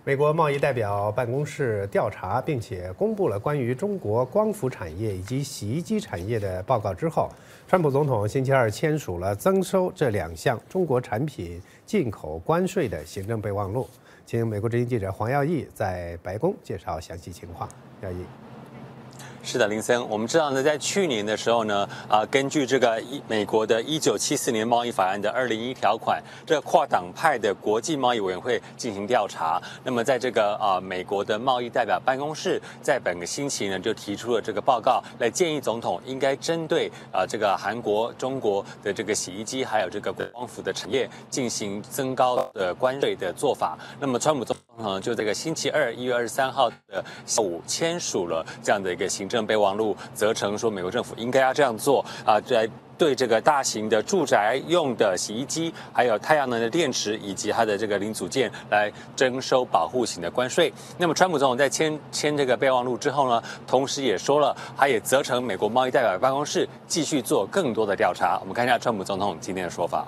美国贸易代表办公室调查并且公布了关于中国光伏产业以及洗衣机产业的报告之后，川普总统星期二签署了增收这2项中国产品进口关税的行政备忘录。请美国之音记者黄耀义在白宫介绍详细情况。耀义。 是的，林森，我们知道呢，在去年的时候呢，根据这个美国的1974年贸易法案的201条款，这个跨党派的国际贸易委员会进行调查。那么，在这个美国的贸易代表办公室在本个星期呢，就提出了这个报告，来建议总统应该针对这个韩国、中国的这个洗衣机还有这个光伏的产业进行增高的关税的做法。那么，川普总统就这个星期二1月23号的下午签署了这样的一个行政备忘录，责成说美国政府应该要这样做来对这个大型的住宅用的洗衣机，还有太阳能的电池以及它的这个零组件来征收保护型的关税。那么，川普总统在签这个备忘录之后呢，同时也说了，他也责成美国贸易代表办公室继续做更多的调查。我们看一下川普总统今天的说法。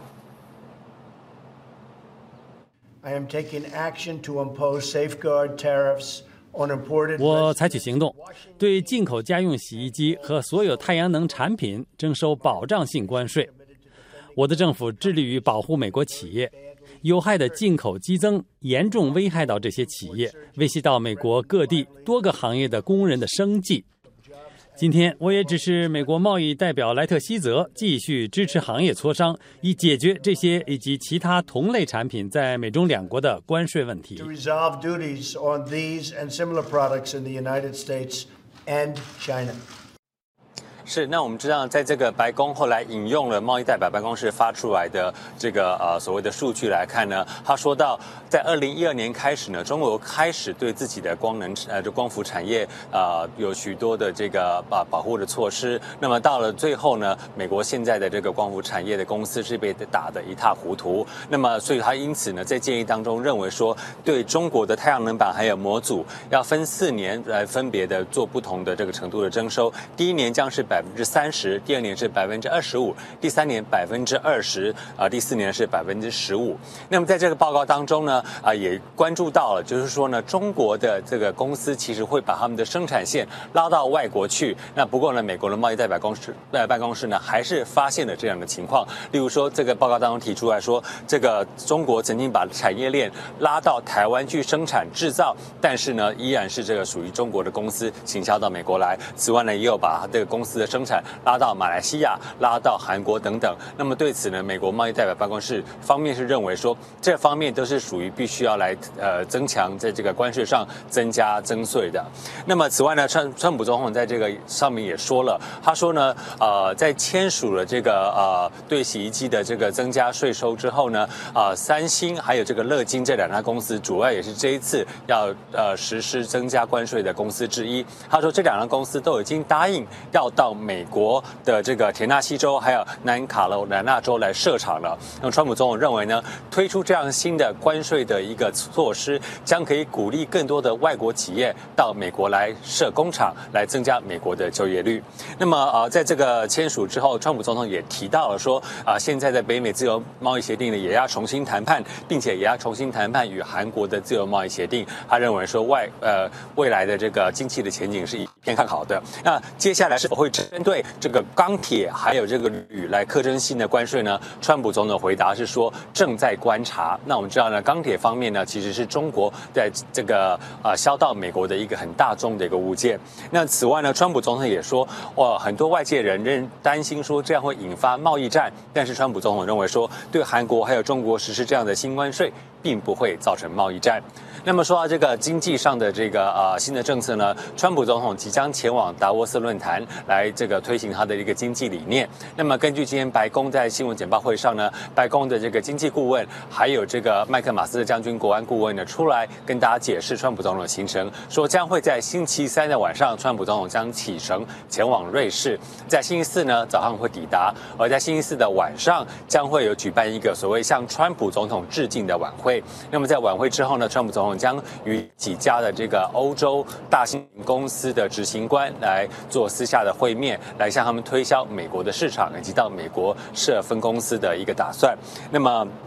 I am taking action to impose safeguard tariffs. 我采取行动，对进口家用洗衣机和所有太阳能产品征收保障性关税。我的政府致力于保护美国企业，有害的进口激增严重危害到这些企业，威胁到美国各地多个行业的工人的生计。今天，我也指示美国贸易代表莱特希泽继续支持行业磋商，以解决这些以及其他同类产品在美中两国的关税问题。 To resolve duties on these and similar products in the United States and China. 是，那我们知道，在这个白宫后来引用了贸易代表办公室发出来的这个所谓的数据来看呢，他说到，在2012年开始呢，中国开始对自己的光伏产业有许多的这个保护的措施。那么到了最后呢，美国现在的这个光伏产业的公司是被打得一塌糊涂。那么所以他因此呢，在建议当中认为说，对中国的太阳能板还有模组要分4年来分别的做不同的这个程度的征收。第1年将是30%，第2年是25%，第3年20%，第4年是15%。那么在这个报告当中呢，也关注到了，就是说呢，中国的这个公司其实会把他们的生产线拉到外国去。那不过呢，美国的贸易代表办公室呢，还是发现了这样的情况。例如说，这个报告当中提出来说，这个中国曾经把产业链拉到台湾去生产制造，但是呢，依然是这个属于中国的公司行销到美国来。此外呢，也有把这个公司的生产拉到马来西亚、拉到韩国等等。那么对此呢，美国贸易代表办公室方面是认为说，这方面都是属于必须要来增强在这个关税上增加征税的。那么此外呢，川普总统在这个上面也说了，他说呢，在签署了这个对洗衣机的这个增加税收之后呢，三星还有这个乐金这2家公司，主要也是这一次要实施增加关税的公司之一。他说这2家公司都已经答应要到美国的这个田纳西州还有南卡罗来纳州来设厂了。那么川普总统认为呢，推出这样新的关税的一个措施，将可以鼓励更多的外国企业到美国来设工厂，来增加美国的就业率。那么在这个签署之后，川普总统也提到了说，现在的北美自由贸易协定呢，也要重新谈判，并且也要重新谈判与韩国的自由贸易协定。他认为说未来的这个经济的前景是一片看好的。那接下来是否会针对这个钢铁还有这个铝来课征新的关税呢？川普总统回答是说正在观察。那我们知道呢，钢铁方面呢，其实是中国在这个销到美国的一个很大宗的一个物件。那此外呢，川普总统也说，很多外界人担心说这样会引发贸易战，但是川普总统认为说，对韩国还有中国实施这样的新关税，并不会造成贸易战。那么说到这个经济上的这个新的政策呢，川普总统即将前往达沃斯论坛来这个推行他的一个经济理念。那么根据今天白宫在新闻简报会上呢，白宫的这个经济顾问还有这个麦克马斯特将军国安顾问呢出来跟大家解释川普总统的行程，说将会在星期3的晚上，川普总统将启程前往瑞士，在星期4呢早上会抵达，而在星期4的晚上将会有举办一个所谓向川普总统致敬的晚会。那么在晚会之后呢，川普总统将与几家的这个欧洲大型公司的执行官来做私下的会面，来向他们推销美国的市场以及到美国设分公司的一个打算。那么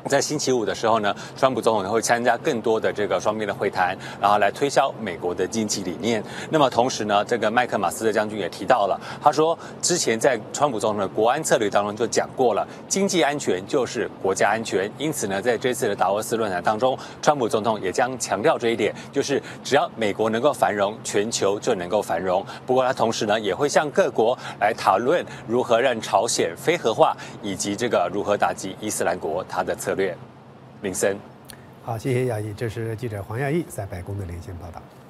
在星期五的时候呢，川普总统会参加更多的这个双边的会谈，然后来推销美国的经济理念。那么同时呢，这个麦克马斯特将军也提到了，他说之前在川普总统的国安策略当中就讲过了，经济安全就是国家安全。因此呢，在这次的达沃斯论坛当中，川普总统也将强调这一点，就是只要美国能够繁荣，全球就能够繁荣。不过他同时呢，也会向各国来讨论如何让朝鲜非核化，以及这个如何打击伊斯兰国他的策略。林森， 好，谢谢亚裔，这是记者黄亚裔在白宫的连线报道。